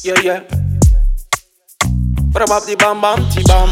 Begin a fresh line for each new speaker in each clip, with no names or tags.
yeah. What about the bam bam ti bam?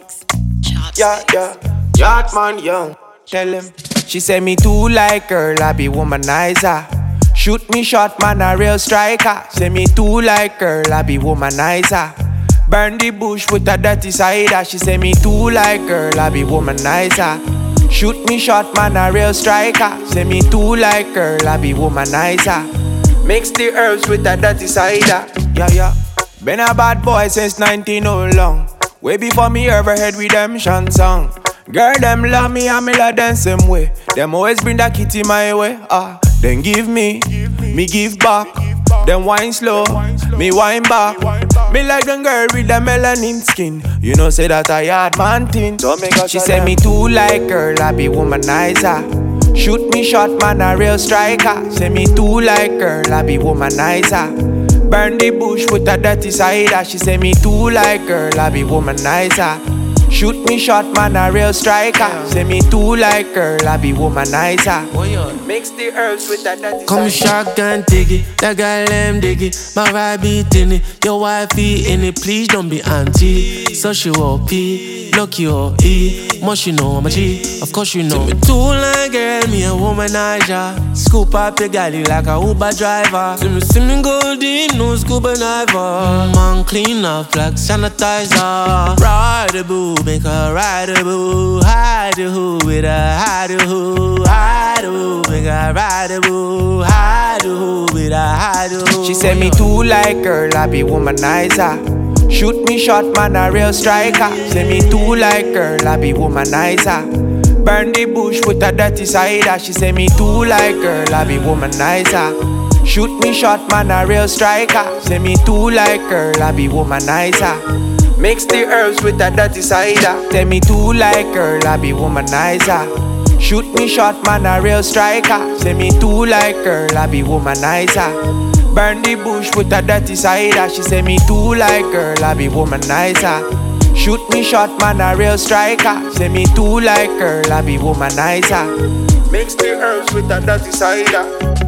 Yeah. Yacht man young. Tell him. She say me too like girl, I be womanizer. Shoot me shot, man, a real striker. Say me too like girl, I be womanizer. Burn the bush with a dirty cider. She say me too like girl, I be womanizer. Shoot me shot, man, a real striker. Say me too like girl, I be womanizer. Mix the herbs with a dirty cider. Yeah. Been a bad boy since 19 oh long. Way before me ever heard redemption song. Girl, them love me and me love them same way. Them always bring that kitty my way. Then give me give back. Them wine slow, me wine back. Me like them girl with the melanin skin. You know say that I hard man thing. She say me too like girl, I be womanizer. Shoot me shot, man, a real striker. Say me too like girl, I be womanizer. Burn the bush with a dirty cider. She say me too like girl, I be womanizer. Shoot me shot, man, a real striker. Say me too like girl, I be womanizer. Mix the herbs with that dirty
Come shotgun dig it, that girl them dig it. My vibe beat in it, your wifey in it. Please don't be anti. So she will pee, lucky or E. Must you know I'm a G, of course you know. Me too like girl, me a womanizer. Scoop up your galley like a Uber driver. See me golden, no scuba diver. Man clean up like sanitizer. Ride the boo, make her ride the boo. Hide the who with a hide the who. Hide the who, make her ride the boo. Hide the who with a hide the who.
She say me too like girl, I be womanizer. Shoot me shot, man, a real striker. Say me too like girl, I be womanizer. Burn the bush with a dirty cider. She say me too like girl, I be womanizer. Shoot me shot, man, a real striker. Say me too like girl, I be womanizer. Mix the herbs with a dirty cider. Say me too like girl, I be womanizer. Shoot me shot, man, a real striker. Say me too like girl, I be womanizer. Burn the bush with a dirty cider. She say me too like girl, I be womanizer. Shoot me shot, man, a real striker. Say me too like girl, I be womanizer. Mix the herbs with a dirty cider.